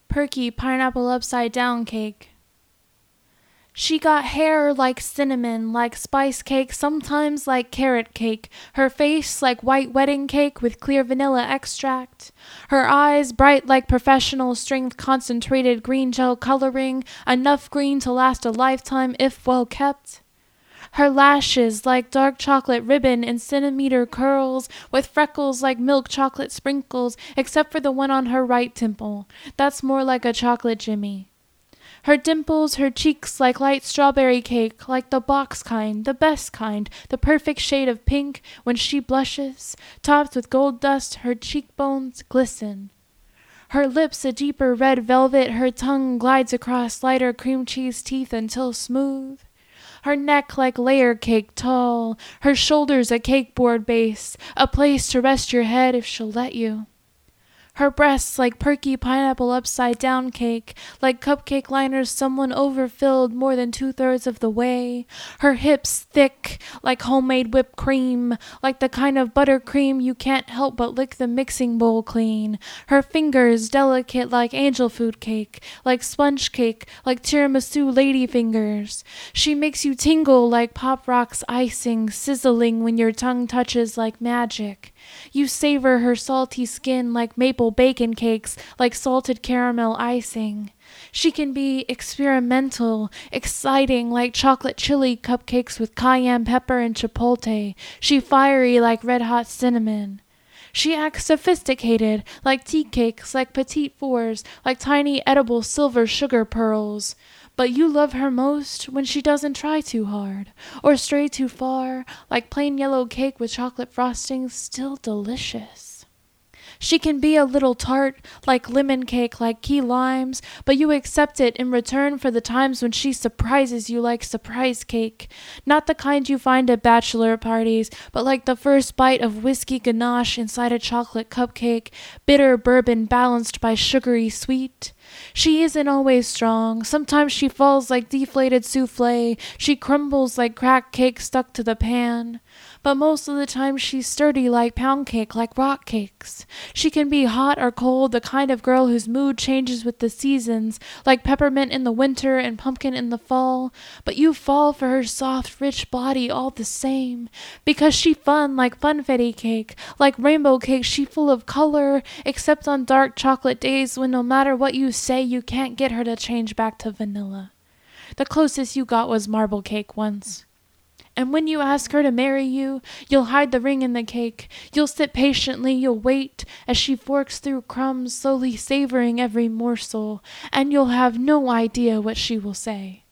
perky pineapple upside down cake. She got hair like cinnamon, like spice cake, sometimes like carrot cake. Her face like white wedding cake with clear vanilla extract. Her eyes bright like professional strength concentrated green gel coloring, enough green to last a lifetime if well kept. Her lashes like dark chocolate ribbon in centimeter curls, with freckles like milk chocolate sprinkles, except for the one on her right temple. That's more like a chocolate Jimmy. Her dimples, her cheeks like light strawberry cake, like the box kind, the best kind, the perfect shade of pink when she blushes, topped with gold dust, her cheekbones glisten. Her lips a deeper red velvet, her tongue glides across lighter cream cheese teeth until smooth. Her neck like layer cake tall, her shoulders a cake board base, a place to rest your head if she'll let you. Her breasts like perky pineapple upside down cake, like cupcake liners someone overfilled more than 2/3 of the way. Her hips thick like homemade whipped cream, like the kind of buttercream you can't help but lick the mixing bowl clean. Her fingers delicate like angel food cake, like sponge cake, like tiramisu lady fingers. She makes you tingle like Pop Rocks icing, sizzling when your tongue touches like magic. You savor her salty skin like maple bacon cakes, like salted caramel icing. She can be experimental, exciting like chocolate chili cupcakes with cayenne pepper and chipotle. She fiery like red hot cinnamon. She acts sophisticated, like tea cakes, like petite fours, like tiny edible silver sugar pearls. But you love her most when she doesn't try too hard, or stray too far, like plain yellow cake with chocolate frosting, still delicious. She can be a little tart, like lemon cake, like key limes, but you accept it in return for the times when she surprises you like surprise cake. Not the kind you find at bachelor parties, but like the first bite of whiskey ganache inside a chocolate cupcake, bitter bourbon balanced by sugary sweet. She isn't always strong. Sometimes she falls like deflated souffle. She crumbles like cracked cake stuck to the pan. But most of the time she's sturdy like pound cake, like rock cakes. She can be hot or cold, the kind of girl whose mood changes with the seasons, like peppermint in the winter and pumpkin in the fall. But you fall for her soft, rich body all the same. Because she fun like funfetti cake, like rainbow cake, she full of color, except on dark chocolate days when no matter what you say, you can't get her to change back to vanilla. The closest you got was marble cake once. And when you ask her to marry you, you'll hide the ring in the cake. You'll sit patiently, you'll wait as she forks through crumbs, slowly savoring every morsel, and you'll have no idea what she will say.